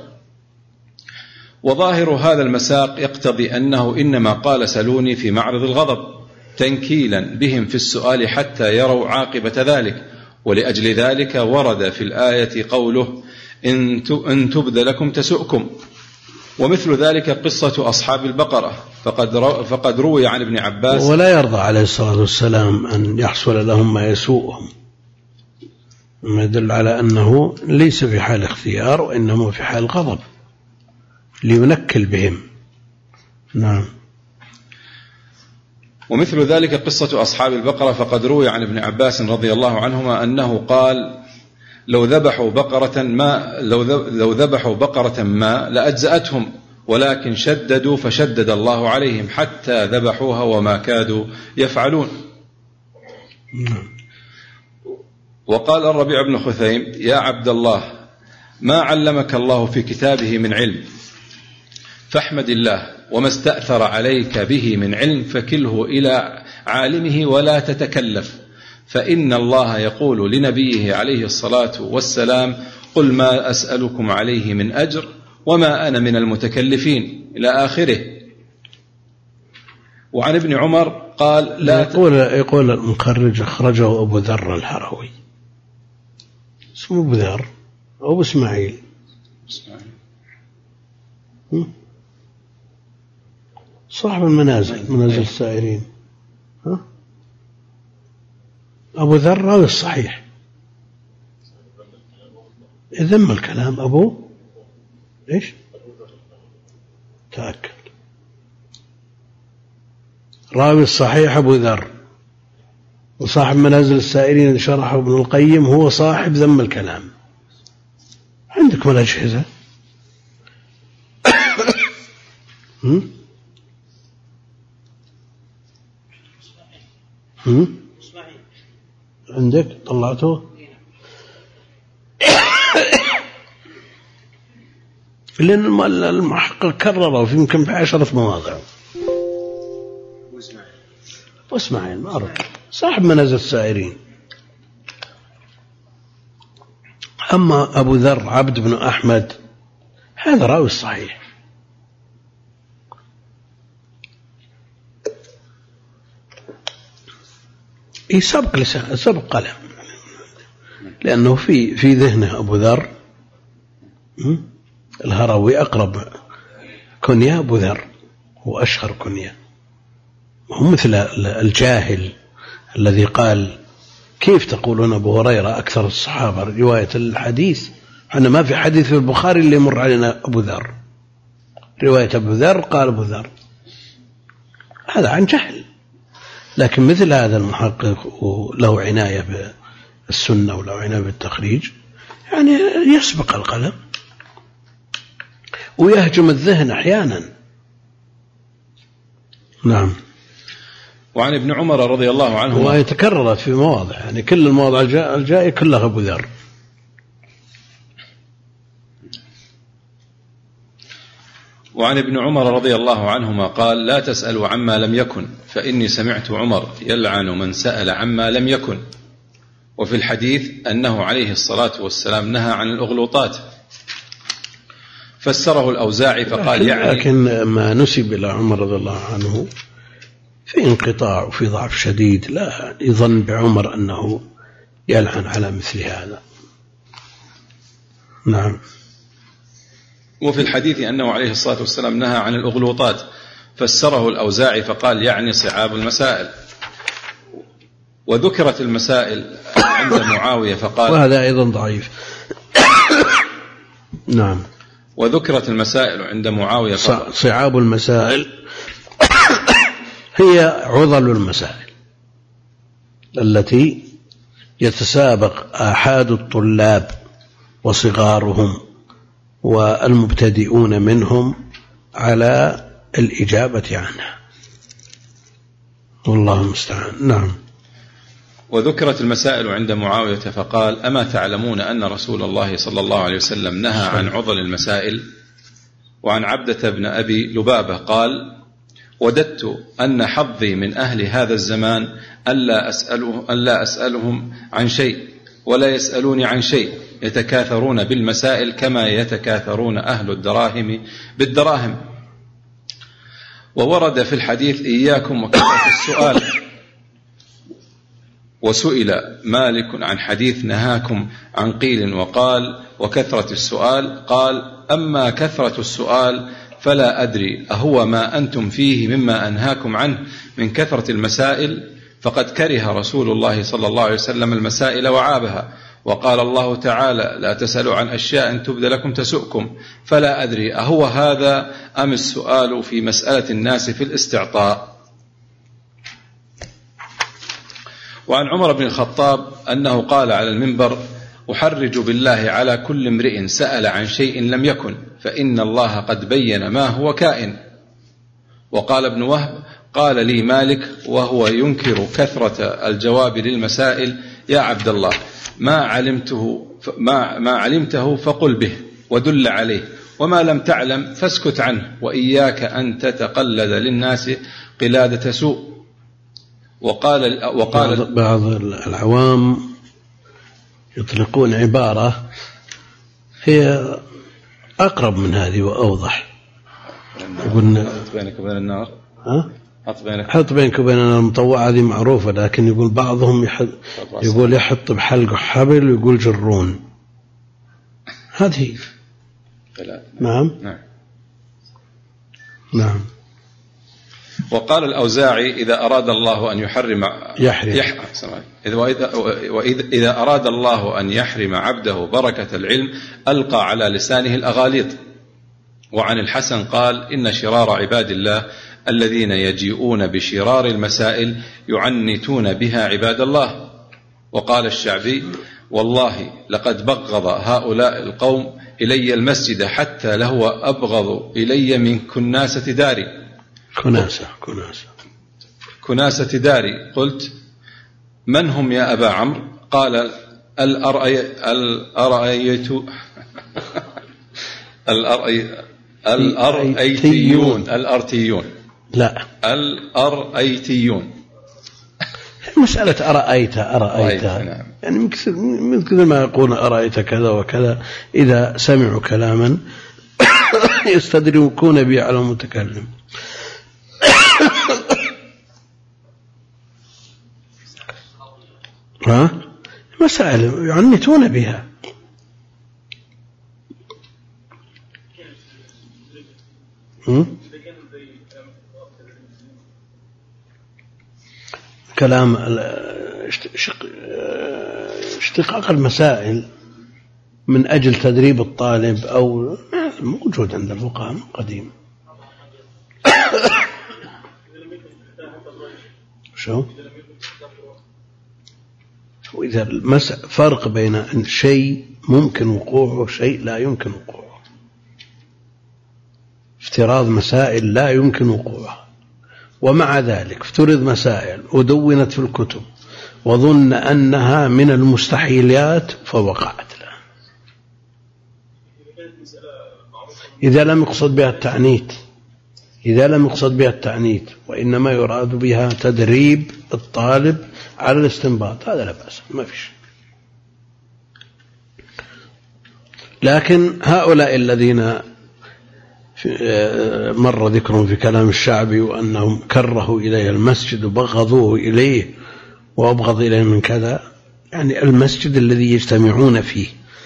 وظاهر هذا المساق يقتضي أنه إنما قال سلوني في معرض الغضب تنكيلا بهم في السؤال حتى يروا عاقبة ذلك، ولأجل ذلك ورد في الآية قوله إن تبد لكم تسؤكم. ومثل ذلك قصة أصحاب البقرة فقد, رو فقد روي عن ابن عباس ولا يرضى عليه الصلاة والسلام أن يحصل لهم ما يسوءهم، ما يدل على أنه ليس في حال اختيار وإنما في حال غضب لينكل بهم. نعم. ومثل ذلك قصة أصحاب البقرة فقد روي عن ابن عباس رضي الله عنهما أنه قال لو ذبحوا بقرة ما لو ذبحوا بقرة ما لأجزأتهم ولكن شددوا فشدد الله عليهم حتى ذبحوها وما كادوا يفعلون. وقال الربيع بن خثيم يا عبد الله ما علمك الله في كتابه من علم فاحمد الله، وما استأثر عليك به من علم فكله إلى عالمه ولا تتكلف، فإن الله يقول لنبيه عليه الصلاة والسلام قل ما أسألكم عليه من أجر وما أنا من المتكلفين إلى آخره. وعن ابن عمر قال لا يقول, يقول المخرج أخرجه أبو ذر الحروي، اسمه أبو ذر أو أبو إسماعيل صاحب المنازل منازل السائرين. ها؟ أبو ذر راوي الصحيح ذم الكلام أبو إيش تأكد راوي الصحيح أبو ذر، وصاحب منازل السائرين شرحه ابن القيم هو صاحب ذم الكلام. عندكم الأجهزة هم؟ هم؟ عندك طلعته لأن المحقق كرره في يمكن في عشرة مواضع. واسماعيل معروف صاحب منازل السائرين. أما أبو ذر عبد بن أحمد هذا راوي الصحيح، سبق لسان سبق قلم، لأنه في في ذهنه أبو ذر الهروي أقرب كنية أبو ذر هو أشهر كنية، وهو مثل الجاهل الذي قال كيف تقولون أبو هريرة أكثر الصحابة رواية الحديث، أنا ما في حديث في البخاري اللي يمر علينا أبو ذر رواية أبو ذر قال أبو ذر، هذا عن جهل. لكن مثل هذا المحقق له عناية بالسنة وله عناية بالتخريج يعني يسبق القلم ويهجم الذهن أحيانا. نعم. وعن ابن عمر رضي الله عنه ويتكررت في مواضع، يعني كل المواضع الجاء كلها أبو ذر. وعن ابن عمر رضي الله عنهما قال لا تسألوا عما لم يكن فإني سمعت عمر يلعن من سأل عما لم يكن. وفي الحديث أنه عليه الصلاة والسلام نهى عن الأغلوطات، فسره الأوزاعي فقال يعني لكن ما نسب إلى عمر رضي الله عنه في انقطاع وفي ضعف شديد، لا يظن بعمر أنه يلعن على مثل هذا. نعم. وفي الحديث أنه عليه الصلاة والسلام نهى عن الأغلوطات، فسره الأوزاعي فقال يعني صعاب المسائل. وذكرت المسائل عند معاوية فقال، وهذا أيضا ضعيف. نعم. وذكرت المسائل عند معاوية فقال صعاب المسائل هي عضل المسائل التي يتسابق آحاد الطلاب وصغارهم والمبتدئون منهم على الإجابة عنها، والله المستعان. نعم. وذكرت المسائل عند معاوية فقال أما تعلمون أن رسول الله صلى الله عليه وسلم نهى عن عضل المسائل. وعن عبدة بن أبي لبابة قال وددت أن حظي من أهل هذا الزمان ألا أسأله ألا أسألهم عن شيء ولا يسألوني عن شيء، يتكاثرون بالمسائل كما يتكاثرون أهل الدراهم بالدراهم. وورد في الحديث إياكم وكثرة السؤال. وسئل مالك عن حديث نهاكم عن قيل وقال وكثرة السؤال، قال أما كثرة السؤال فلا أدري أهو ما أنتم فيه مما أنهاكم عنه من كثرة المسائل، فقد كره رسول الله صلى الله عليه وسلم المسائل وعابها، وقال الله تعالى لا تسألوا عن أشياء تبد لكم تسؤكم، فلا أدري أهو هذا أم السؤال في مسألة الناس في الاستعطاء. وعن عمر بن الخطاب أنه قال على المنبر أحرج بالله على كل امرئ سأل عن شيء لم يكن، فإن الله قد بين ما هو كائن. وقال ابن وهب قال لي مالك وهو ينكر كثرة الجواب للمسائل يا عبد الله ما علمته ما, ما علمته فقل به ودل عليه، وما لم تعلم فاسكت عنه، وإياك أن تتقلد للناس قلادة سوء. وقال, وقال بعض العوام يطلقون عبارة هي أقرب من هذه وأوضح، يقول حط بينك وبين النار ها؟ حط بينك حط بينك وبين النار المطوعة هذه معروفة، لكن يقول بعضهم يحط يقول يحط بحلقه حبل ويقول جرون، هذه نعم نعم نعم. وقال الأوزاعي إذا أراد الله أن يحرم يحرم يحرم وإذا, وإذا إذا أراد الله أن يحرم عبده بركة العلم ألقى على لسانه الأغاليط. وعن الحسن قال إن شرار عباد الله الذين يجيئون بشرار المسائل يعنتون بها عباد الله. وقال الشعبي والله لقد بغض هؤلاء القوم إلي المسجد حتى لهو أبغض إلي من كناسة داري. كناسة كناسة كناسة داري. قلت من هم يا أبا عمرو؟ قال الأرأيت الأرأيتيون الأرتيون لا الأرأيتيون. مسألة أرأيت أرأيت نعم. يعني مثل ما يقول أرأيت كذا وكذا، إذا سمعوا كلاما يستدركون به على المتكلم. ها مسائل يعنتون بها. كلام اشتقاق المسائل من أجل تدريب الطالب أو موجود عند الفقهاء من قديم. شو وإذا فرق بين أن شيء ممكن وقوعه وشيء لا يمكن وقوعه. افتراض مسائل لا يمكن وقوعها، ومع ذلك افترض مسائل ودونت في الكتب وظن أنها من المستحيلات فوقعت لها. إذا لم يقصد بها التعنيت إذا لم يقصد بها التعنيت وإنما يراد بها تدريب الطالب على الاستنباط هذا لا بأس ما فيش. لكن هؤلاء الذين مر ذكرهم في كلام الشعبي وأنهم كرهوا إليه المسجد وبغضوه إليه وأبغض إليه من كذا، يعني المسجد الذي يجتمعون فيه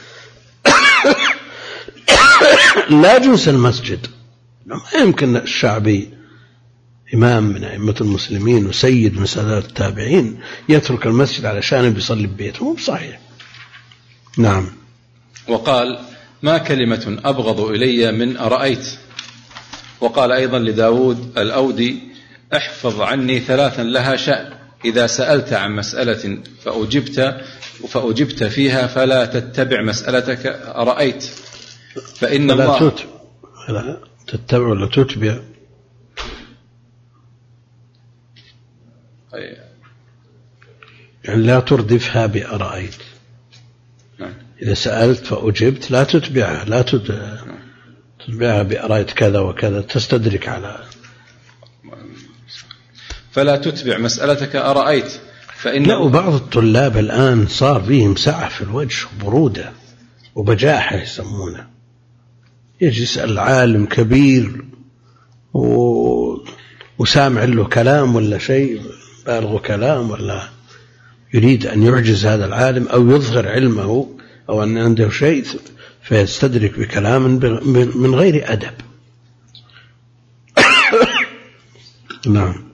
لا جنس المسجد. ما يمكن الشعبي إمام من أئمة المسلمين وسيد من سادات التابعين يترك المسجد علشان بيصلي ببيته، مو بصحيح. نعم. وقال ما كلمة أبغض إلي من أرأيت. وقال أيضا لداود الأودي احفظ عني ثلاثا لها شأن، إذا سألت عن مسألة فأجبت فأجبت فيها فلا تتبع مسألتك أرأيت، فإن الله لا لا تتبع ولا تتبع. يعني لا تردفها بأرأيت. إذا سألت فأجبت لا تتبعها، لا تتبعها بأرأيت كذا وكذا، تستدرك على فلا تتبع مسألتك أرأيت. فإن لا، وبعض الطلاب الآن صار فيهم سعة في الوجه وبرودة وبجاحة يسمونه، يجي يسأل عالم كبير و... وسامع له كلام ولا شيء بالغ كلام، ولا يريد أن يعجز هذا العالم أو يظهر علمه أو أن عنده شيء فيستدرك بكلام من غير أدب. نعم.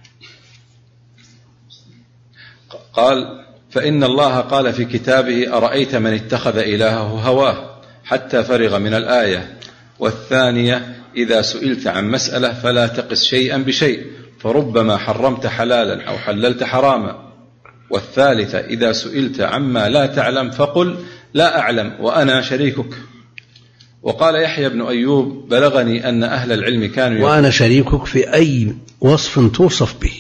قال فإن الله قال في كتابه أرأيت من اتخذ إلهه هواه حتى فرغ من الآية. والثانية إذا سئلت عن مسألة فلا تقس شيئا بشيء فربما حرمت حلالا أو حللت حراما. والثالثة إذا سئلت عما لا تعلم فقل لا أعلم وأنا شريكك. وقال يحيى بن أيوب بلغني أن أهل العلم كانوا وأنا شريكك في أي وصف توصف به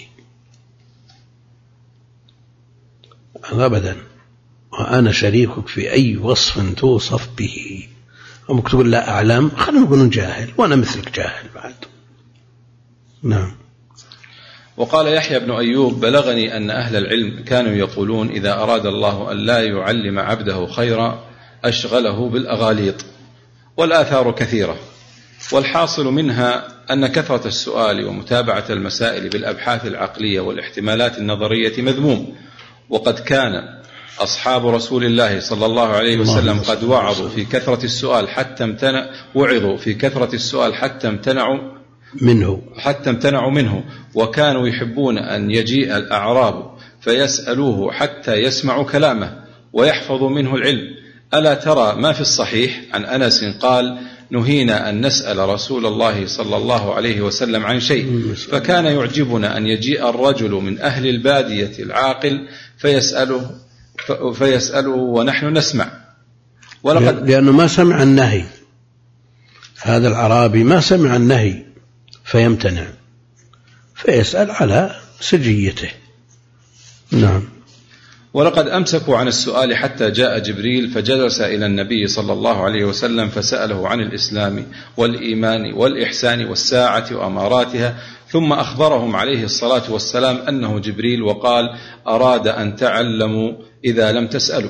أبدا، وأنا شريكك في أي وصف توصف به. أمك تقول لا أعلم، خلنا نقول جاهل وأنا مثلك جاهل بعد. نعم. وقال يحيى بن أيوب بلغني أن أهل العلم كانوا يقولون إذا أراد الله أن لا يعلم عبده خيرا أشغله بالأغاليط. والآثار كثيرة، والحاصل منها أن كثرة السؤال ومتابعة المسائل بالأبحاث العقلية والاحتمالات النظرية مذموم. وقد كان أصحاب رسول الله صلى الله عليه وسلم قد وعظوا في كثرة السؤال حتى امتنع وعظوا في كثرة السؤال حتى امتنعوا منه حتى امتنعوا منه وكانوا يحبون أن يجيء الأعراب فيسألوه حتى يسمعوا كلامه ويحفظوا منه العلم. ألا ترى ما في الصحيح عن أنس قال نهينا أن نسأل رسول الله صلى الله عليه وسلم عن شيء، فكان يعجبنا أن يجيء الرجل من أهل البادية العاقل فيسأله فيسأله ونحن نسمع. ولقد لأنه ما سمع النهي، هذا العرابي ما سمع النهي فيمتنع فيسأل على سجيته. نعم. ولقد أمسكوا عن السؤال حتى جاء جبريل فجلس إلى النبي صلى الله عليه وسلم فسأله عن الإسلام والإيمان والإحسان والساعة وأماراتها، ثم أخبرهم عليه الصلاة والسلام أنه جبريل وقال أراد أن تعلموا إذا لم تسألوا.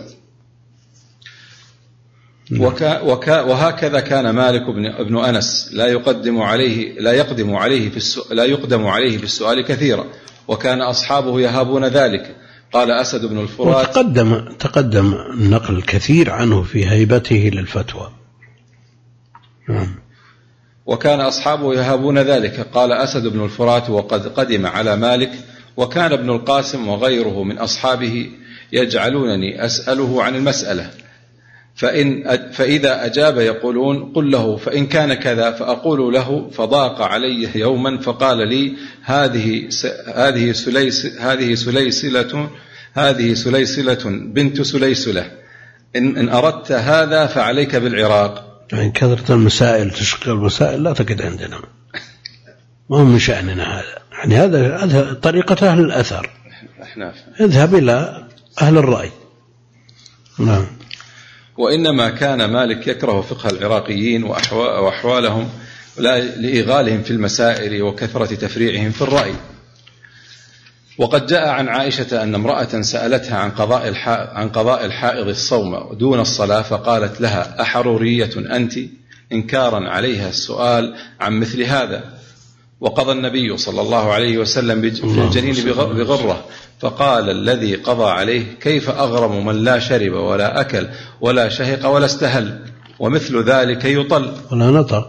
وكا وكا وهكذا كان مالك بن, بن أنس لا يقدم عليه لا يقدم عليه في السؤال لا يقدم عليه في السؤال كثيرا، وكان أصحابه يهابون ذلك. قال أسد بن الفرات وتقدم تقدم النقل الكثير عنه في هيبته للفتوى. نعم. وكان أصحابه يهابون ذلك. قال أسد بن الفرات وقد قدم على مالك، وكان ابن القاسم وغيره من أصحابه يجعلونني أسأله عن المسألة، فإن فإذا أجاب يقولون قل له فإن كان كذا، فأقول له فضاق علي يوما فقال لي هذه هذه سليس هذه سليسلة هذه سليسلة بنت سليسلة، إن, إن أردت هذا فعليك بالعراق. يعني كثرة المسائل تشغل المسائل لا تجد عندنا، ما هو من شأننا هذا. يعني هذا هذا طريقة أهل الأثر، اذهب إلى أهل الرأي. نعم. وإنما كان مالك يكره فقه العراقيين وأحوالهم لإغالهم في المسائل وكثرة تفريعهم في الرأي. وقد جاء عن عائشة أن امرأة سألتها عن قضاء عن قضاء الحائض الصوم دون الصلاة، فقالت لها: أحرورية أنت؟ إنكارا عليها السؤال عن مثل هذا. وقضى النبي صلى الله عليه وسلم بالجنين بغرة، فقال الذي قضى عليه: كيف أغرم من لا شرب ولا أكل ولا شهق ولا استهل، ومثل ذلك يطل ولا نطق.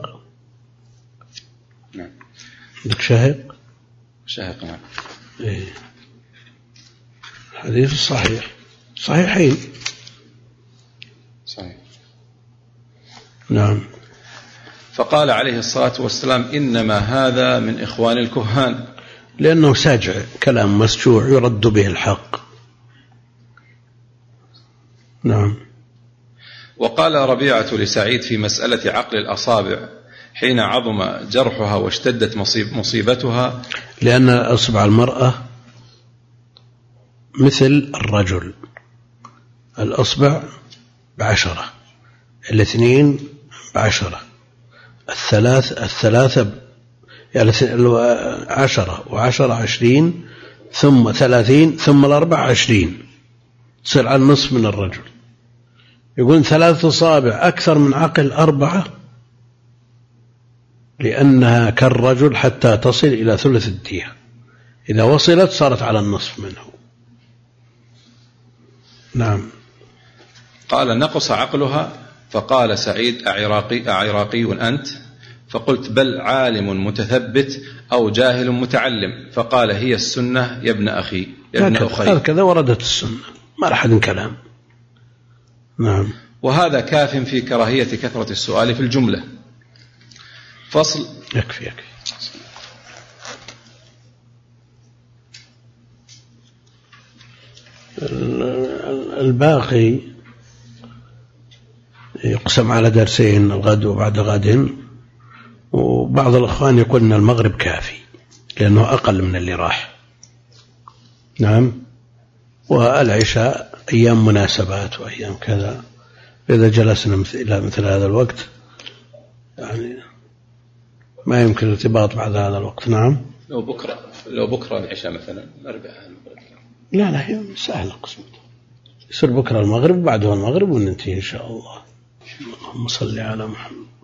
نعم. عندك شهق؟ شهق نعم. إيه. حديث صحيح، صحيحين. صحيح. نعم. فقال عليه الصلاة والسلام: إنما هذا من إخوان الكهان، لأنه ساجع، كلام مسجوع يرد به الحق. نعم. وقال ربيعة لسعيد في مسألة عقل الأصابع حين عظم جرحها واشتدت مصيبتها: لأن أصبع المرأة مثل الرجل، الأصبع بعشرة، الاثنين بعشرة، الثلاث الثلاثة يعني عشرة وعشرة عشرين، ثم ثلاثين، ثم الأربع عشرين، تصير على النصف من الرجل. يقول ثلاث أصابع أكثر من عقل أربعة، لأنها كالرجل حتى تصل إلى ثلث الدية، إذا وصلت صارت على النصف منه. نعم. قال: نقص عقلها. فقال سعيد: أعراقي, أعراقي أنت؟ فقلت: بل عالم متثبت أو جاهل متعلم. فقال: هي السنة يا ابن أخي يا ابن أخي. هكذا وردت السنة، ما لحد كلام. نعم. وهذا كاف في كراهية كثرة السؤال في الجملة. فصل. يكفي يكفي. الباقي يقسم على درسين، الغد وبعد غد، وبعض الأخوان يقول أن المغرب كافي لأنه أقل من اللي راح. نعم. والعشاء أيام مناسبات وأيام كذا، إذا جلسنا إلى مثل هذا الوقت يعني ما يمكن الارتباط بعد هذا الوقت. نعم. لو بكرة لو بكرة العشاء مثلا أربعة. لا لا هي سهلة قسمة، يصير بكرة المغرب وبعده المغرب وننتهي إن شاء الله. اللهم صل على محمد.